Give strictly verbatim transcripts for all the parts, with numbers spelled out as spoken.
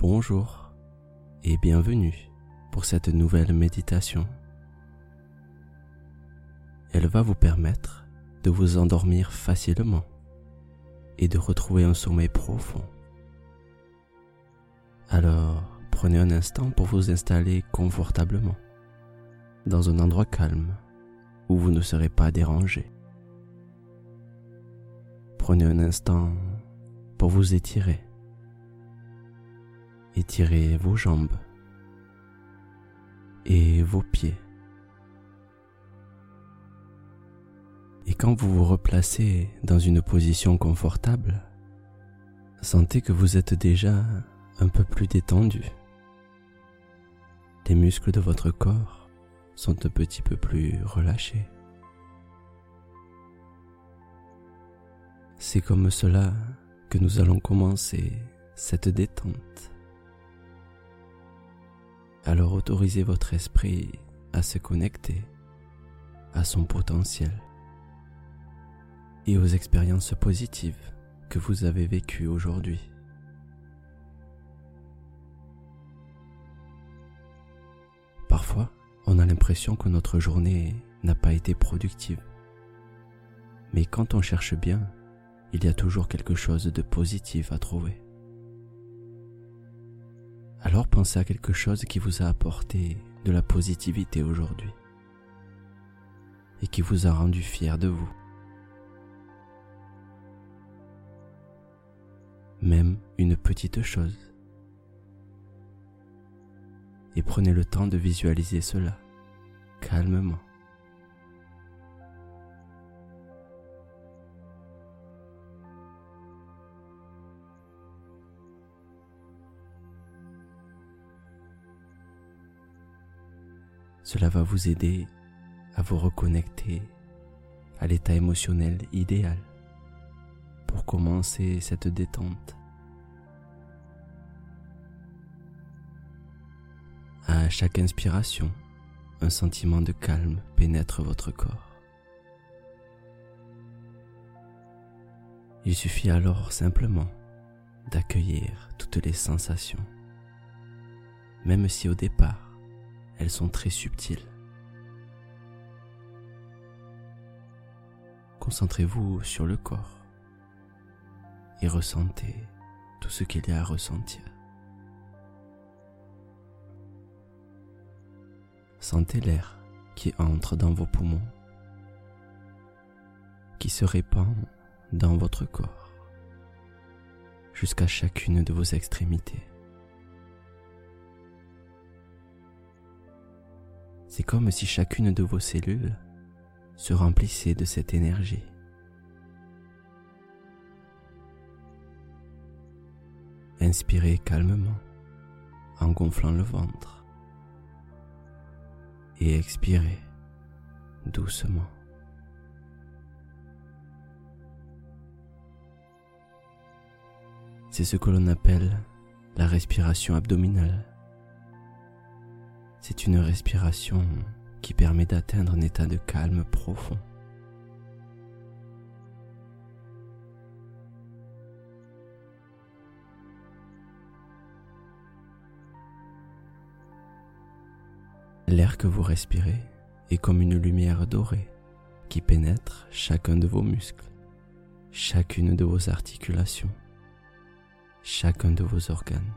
Bonjour et bienvenue pour cette nouvelle méditation. Elle va vous permettre de vous endormir facilement et de retrouver un sommeil profond. Alors, prenez un instant pour vous installer confortablement dans un endroit calme où vous ne serez pas dérangé. Prenez un instant pour vous étirer. Étirez vos jambes et vos pieds. Et quand vous vous replacez dans une position confortable, sentez que vous êtes déjà un peu plus détendu. Les muscles de votre corps sont un petit peu plus relâchés. C'est comme cela que nous allons commencer cette détente. Alors autorisez votre esprit à se connecter à son potentiel et aux expériences positives que vous avez vécues aujourd'hui. Parfois, on a l'impression que notre journée n'a pas été productive. Mais quand on cherche bien, il y a toujours quelque chose de positif à trouver. Alors pensez à quelque chose qui vous a apporté de la positivité aujourd'hui et qui vous a rendu fier de vous. Même une petite chose. Et prenez le temps de visualiser cela calmement. Cela va vous aider à vous reconnecter à l'état émotionnel idéal pour commencer cette détente. À chaque inspiration, un sentiment de calme pénètre votre corps. Il suffit alors simplement d'accueillir toutes les sensations, même si au départ, elles sont très subtiles. Concentrez-vous sur le corps et ressentez tout ce qu'il y a à ressentir. Sentez l'air qui entre dans vos poumons, qui se répand dans votre corps, jusqu'à chacune de vos extrémités. C'est comme si chacune de vos cellules se remplissait de cette énergie. Inspirez calmement en gonflant le ventre et expirez doucement. C'est ce que l'on appelle la respiration abdominale. C'est une respiration qui permet d'atteindre un état de calme profond. L'air que vous respirez est comme une lumière dorée qui pénètre chacun de vos muscles, chacune de vos articulations, chacun de vos organes.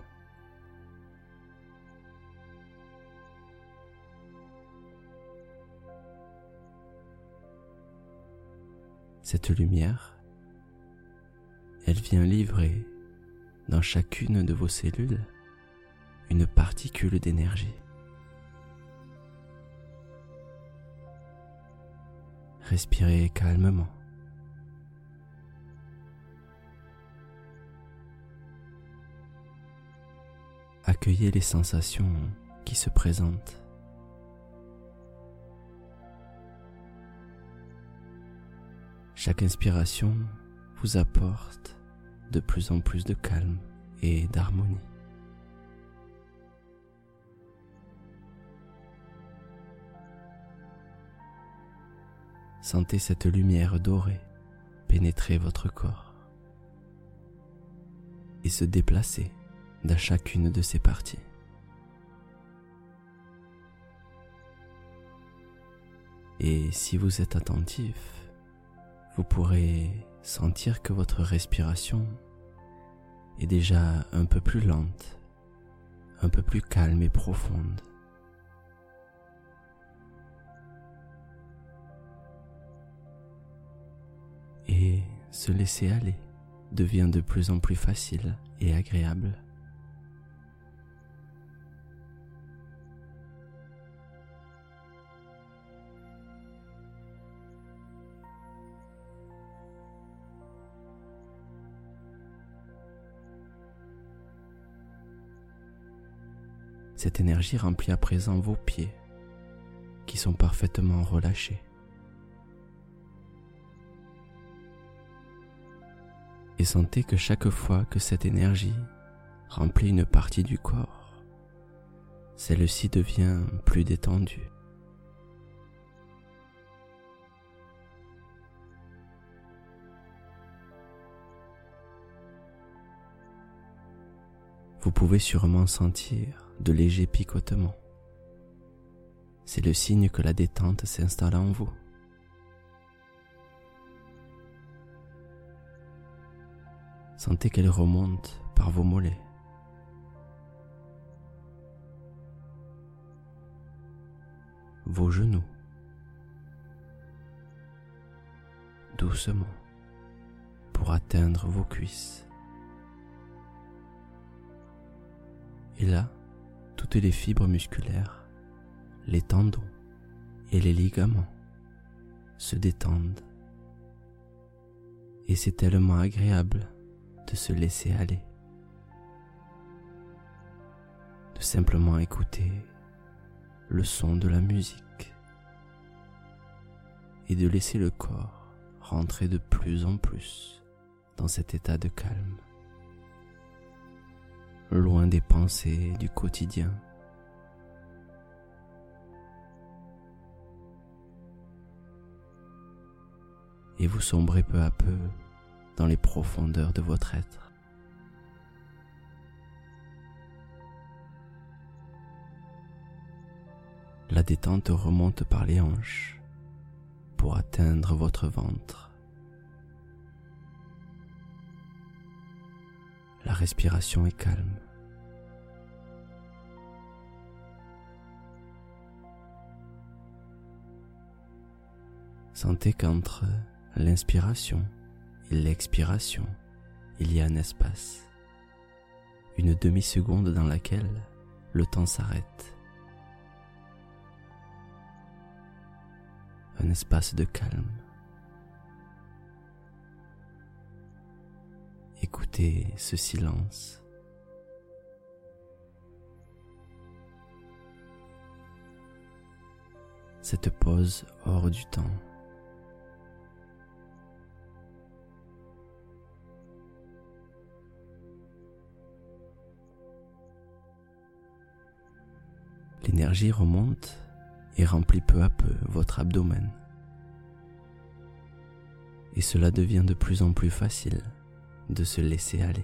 Cette lumière, elle vient livrer dans chacune de vos cellules une particule d'énergie. Respirez calmement. Accueillez les sensations qui se présentent. Chaque inspiration vous apporte de plus en plus de calme et d'harmonie. Sentez cette lumière dorée pénétrer votre corps et se déplacer dans chacune de ces parties. Et si vous êtes attentif, vous pourrez sentir que votre respiration est déjà un peu plus lente, un peu plus calme et profonde. Et se laisser aller devient de plus en plus facile et agréable. Cette énergie remplit à présent vos pieds, qui sont parfaitement relâchés. Et sentez que chaque fois que cette énergie remplit une partie du corps, celle-ci devient plus détendue. Vous pouvez sûrement sentir de légers picotements. C'est le signe que la détente s'installe en vous. Sentez qu'elle remonte par vos mollets. Vos genoux. Doucement, pour atteindre vos cuisses. Et là, toutes les fibres musculaires, les tendons et les ligaments se détendent. Et c'est tellement agréable de se laisser aller, de simplement écouter le son de la musique et de laisser le corps rentrer de plus en plus dans cet état de calme, loin des pensées du quotidien. Et vous sombrez peu à peu dans les profondeurs de votre être. La détente remonte par les hanches pour atteindre votre ventre. La respiration est calme. Sentez qu'entre l'inspiration et l'expiration, il y a un espace, une demi-seconde dans laquelle le temps s'arrête. Un espace de calme. Écoutez ce silence. Cette pause hors du temps. L'énergie remonte et remplit peu à peu votre abdomen. Et cela devient de plus en plus facile de se laisser aller,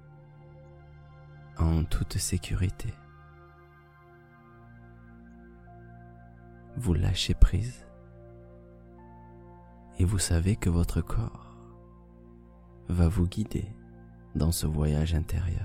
en toute sécurité. Vous lâchez prise et vous savez que votre corps va vous guider dans ce voyage intérieur.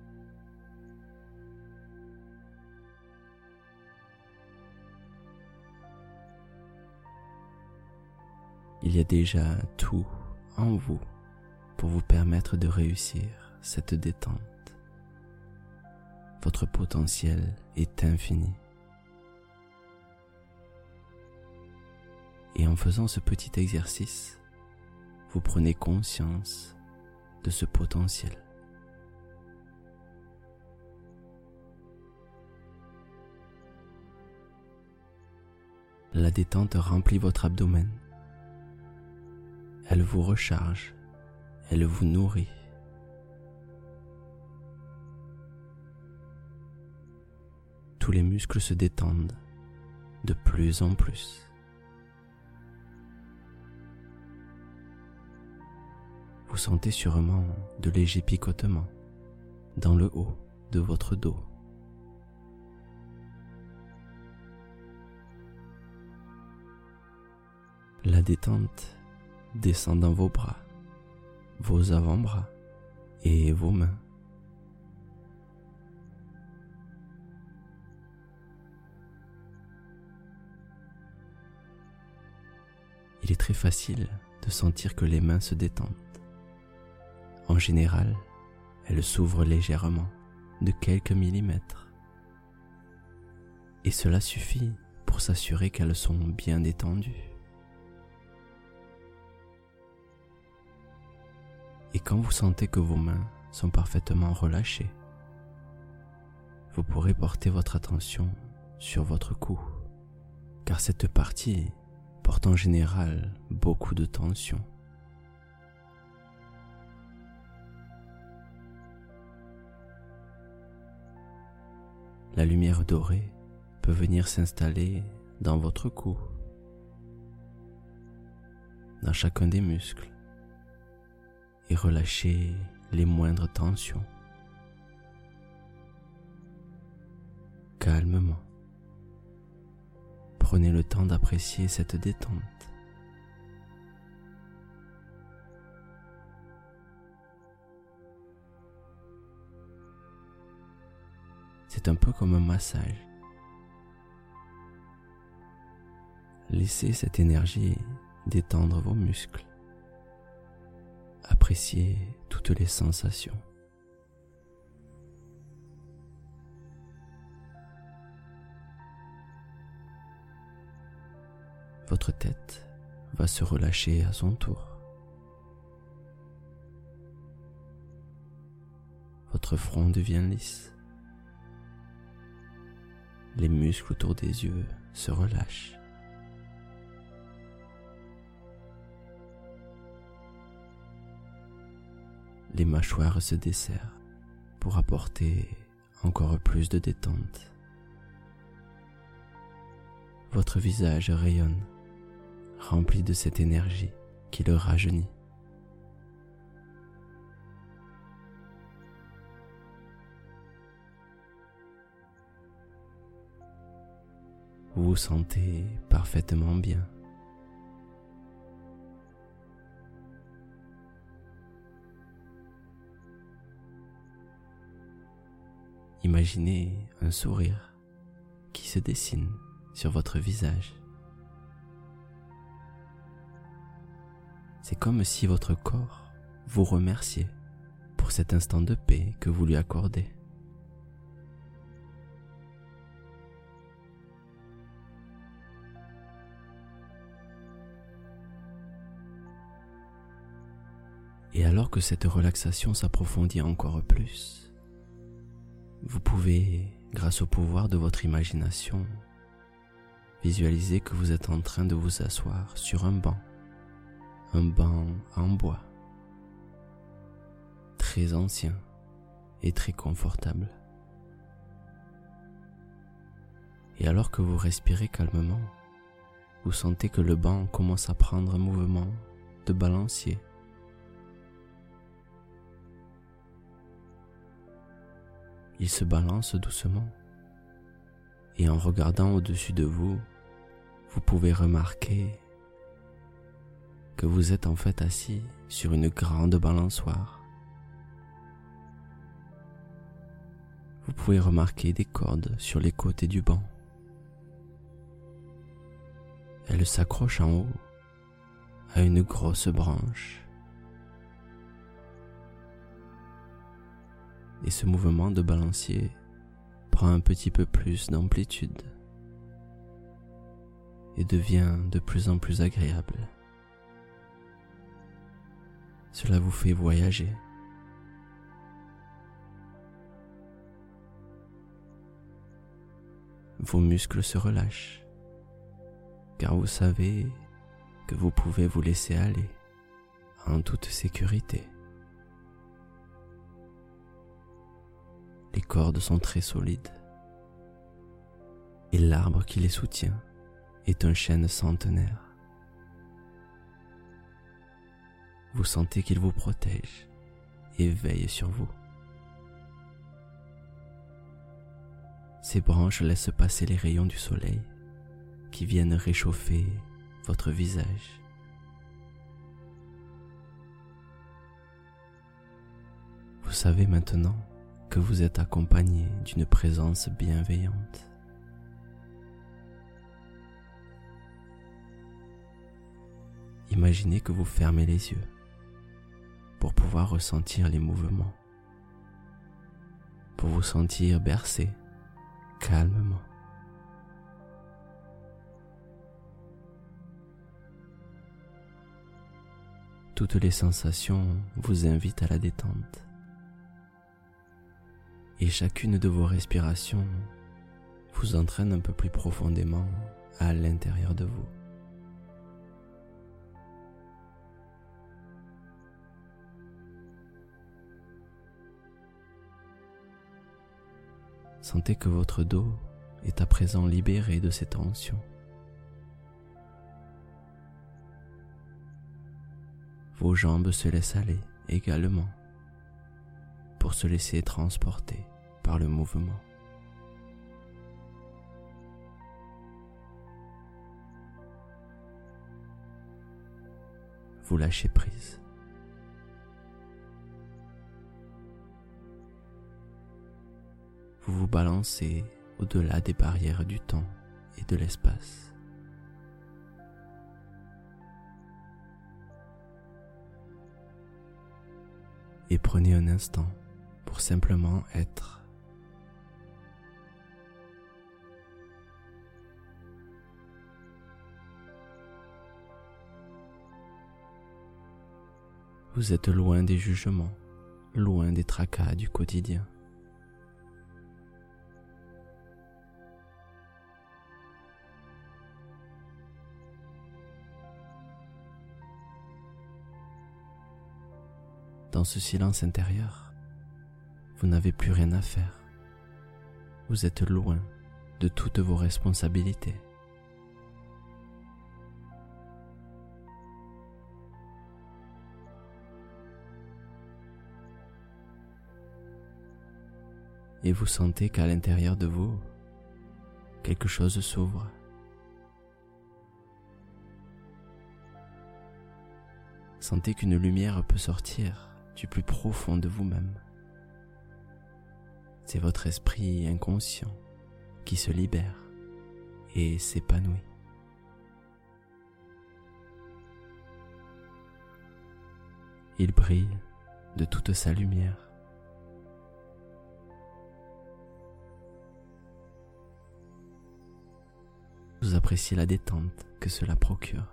Il y a déjà tout en vous pour vous permettre de réussir cette détente. Votre potentiel est infini. Et en faisant ce petit exercice, vous prenez conscience de ce potentiel. La détente remplit votre abdomen. Elle vous recharge, elle vous nourrit. Tous les muscles se détendent de plus en plus. Vous sentez sûrement de légers picotements dans le haut de votre dos. La détente descend dans vos bras, vos avant-bras et vos mains. Il est très facile de sentir que les mains se détendent. En général, elles s'ouvrent légèrement, de quelques millimètres. Et cela suffit pour s'assurer qu'elles sont bien détendues. Et quand vous sentez que vos mains sont parfaitement relâchées, vous pourrez porter votre attention sur votre cou, car cette partie porte en général beaucoup de tension. La lumière dorée peut venir s'installer dans votre cou, dans chacun des muscles, et relâcher les moindres tensions. Calmement, prenez le temps d'apprécier cette détente. C'est un peu comme un massage. Laissez cette énergie détendre vos muscles. Appréciez toutes les sensations. Votre tête va se relâcher à son tour. Votre front devient lisse. Les muscles autour des yeux se relâchent. Les mâchoires se desserrent pour apporter encore plus de détente. Votre visage rayonne, rempli de cette énergie qui le rajeunit. Vous vous sentez parfaitement bien. Imaginez un sourire qui se dessine sur votre visage. C'est comme si votre corps vous remerciait pour cet instant de paix que vous lui accordez. Et alors que cette relaxation s'approfondit encore plus, vous pouvez, grâce au pouvoir de votre imagination, visualiser que vous êtes en train de vous asseoir sur un banc, un banc en bois, très ancien et très confortable. Et alors que vous respirez calmement, vous sentez que le banc commence à prendre un mouvement de balancier. Il se balance doucement, et en regardant au-dessus de vous, vous pouvez remarquer que vous êtes en fait assis sur une grande balançoire. Vous pouvez remarquer des cordes sur les côtés du banc. Elles s'accrochent en haut à une grosse branche. Et ce mouvement de balancier prend un petit peu plus d'amplitude et devient de plus en plus agréable. Cela vous fait voyager. Vos muscles se relâchent, car vous savez que vous pouvez vous laisser aller en toute sécurité. Les cordes sont très solides et l'arbre qui les soutient est un chêne centenaire. Vous sentez qu'il vous protège et veille sur vous. Ces branches laissent passer les rayons du soleil qui viennent réchauffer votre visage. Vous savez maintenant que vous êtes accompagné d'une présence bienveillante. Imaginez que vous fermez les yeux pour pouvoir ressentir les mouvements, pour vous sentir bercé calmement. Toutes les sensations vous invitent à la détente et chacune de vos respirations vous entraîne un peu plus profondément à l'intérieur de vous. Sentez que votre dos est à présent libéré de ces tensions. Vos jambes se laissent aller également pour se laisser transporter par le mouvement. Vous lâchez prise. Vous vous balancez au-delà des barrières du temps et de l'espace. Et prenez un instant pour simplement être. Vous êtes loin des jugements, loin des tracas du quotidien. Dans ce silence intérieur, vous n'avez plus rien à faire. Vous êtes loin de toutes vos responsabilités. Et vous sentez qu'à l'intérieur de vous, quelque chose s'ouvre. Sentez qu'une lumière peut sortir du plus profond de vous-même. C'est votre esprit inconscient qui se libère et s'épanouit. Il brille de toute sa lumière. Vous appréciez la détente que cela procure.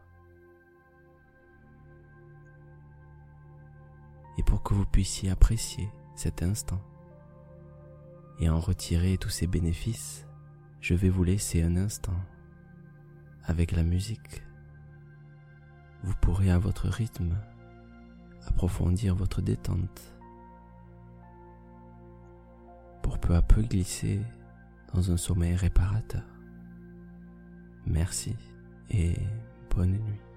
Et pour que vous puissiez apprécier cet instant et en retirer tous ses bénéfices, je vais vous laisser un instant avec la musique. Vous pourrez à votre rythme approfondir votre détente pour peu à peu glisser dans un sommeil réparateur. Merci et bonne nuit.